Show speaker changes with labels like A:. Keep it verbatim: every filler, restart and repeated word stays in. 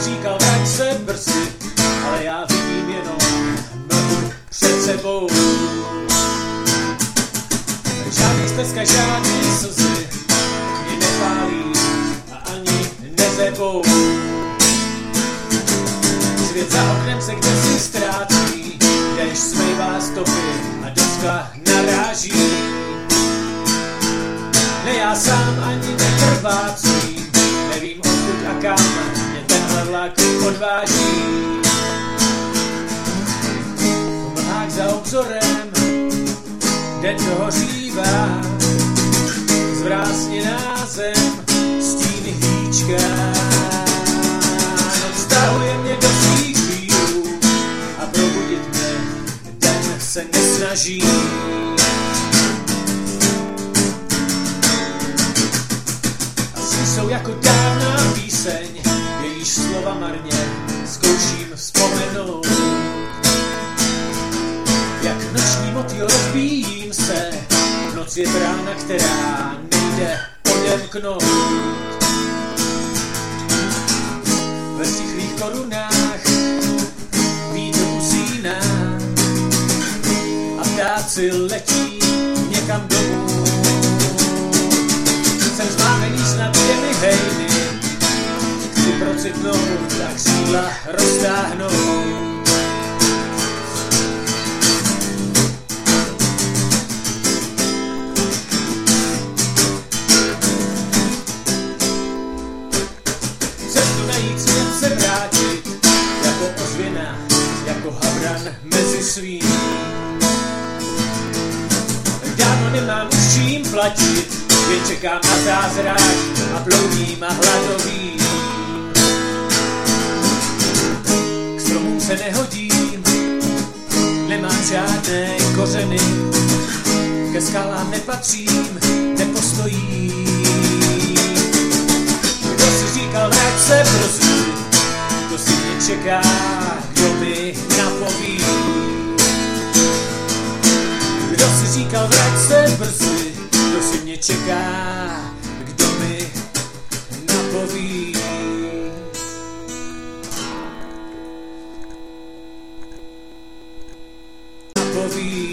A: si říkal, vrať se brzy, ale já vidím jenom mlhu před sebou. Žádný steska, žádný slzy mě nepálí a ani nezebou. Svět za oknem se kdesi ztrácí, déšť smejvá stopy a do skla naráží. Ne já sám ani nekrvácím, nevím odkud a kam mě tenhle vlak odváží. V mlhách za obzorem den dohořívá, zvrásněná zem, stíny hýčka. Noc stahuje mě do svých chvílů a probudit mě den se nesnaží. Asi jsou jako dávná píseň, jejíž slova marně zkouším vzpomenout. Jak noční motýl rozbíjím se, noc je brána, která nejde odemknout. Ve stichlých korunách vítr usíná a ptáci letí někam domů. Jsem zmámený snad těmi hejny, chci procitnout a křídla roztáhnout. Svět se vrátit, jako ozvěna, jako havran mezi svým. Dávno nemám už čím platit, jen čekám na zázrak a ploudím a hladovým. K stromům se nehodím, nemám žádné kořeny, ke skalám nepatřím, nepostojím. Kdo si říkal, vrať se brzy, kdo si mě čeká, kdo mi napoví. Kdo si říkal, vrať se brzy, kdo si mě čeká, kdo mi napoví. Napoví.